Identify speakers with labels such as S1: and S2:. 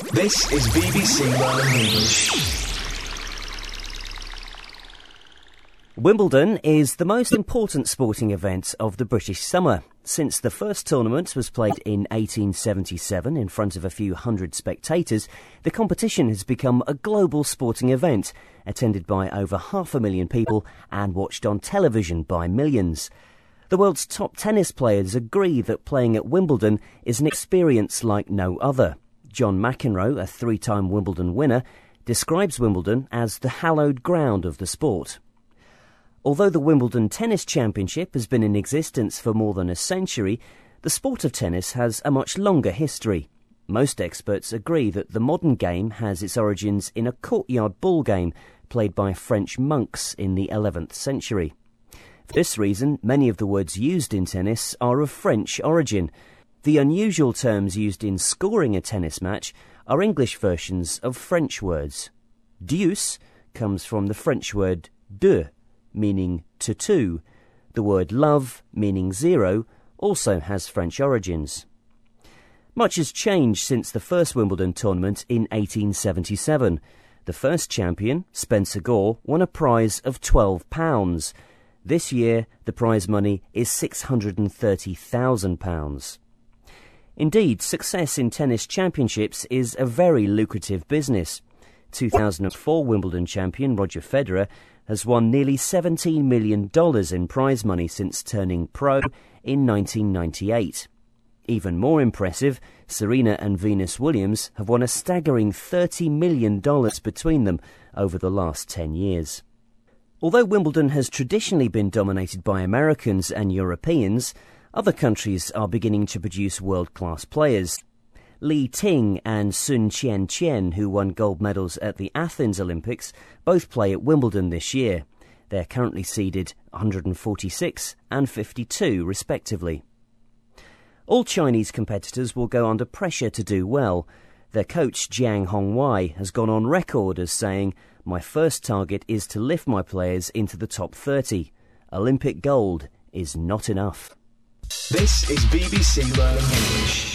S1: This is BBC Learning English.
S2: Wimbledon is the most important sporting event of the British summer. Since the first tournament was played in 1877 in front of a few hundred spectators, the competition has become a global sporting event, attended by over 500,000 people and watched on television by millions. The world's top tennis players agree that playing at Wimbledon is an experience like no other. John McEnroe, a three-time Wimbledon winner, describes Wimbledon as the hallowed ground of the sport. Although the Wimbledon Tennis Championship has been in existence for more than a century, the sport of tennis has a much longer history. Most experts agree that the modern game has its origins in a courtyard ball game played by French monks in the 11th century. For this reason, many of the words used in tennis are of French origin. The unusual terms used in scoring a tennis match are English versions of French words. Deuce comes from the French word deux, meaning to two. The word love, meaning zero, also has French origins. Much has changed since the first Wimbledon tournament in 1877. The first champion, Spencer Gore, won a prize of £12. This year, the prize money is £630,000. Indeed, success in tennis championships is a very lucrative business. 2004 Wimbledon champion Roger Federer has won nearly $17 million in prize money since turning pro in 1998. Even more impressive, Serena and Venus Williams have won a staggering $30 million between them over the last 10 years. Although Wimbledon has traditionally been dominated by Americans and Europeans, other countries are beginning to produce world-class players. Li Ting and Sun Qian, who won gold medals at the Athens Olympics, both play at Wimbledon this year. They're currently seeded 146 and 52, respectively. All Chinese competitors will go under pressure to do well. Their coach, Jiang Hongwei, has gone on record as saying, "My first target is to lift my players into the top 30. Olympic gold is not enough."
S1: This is BBC Learning English.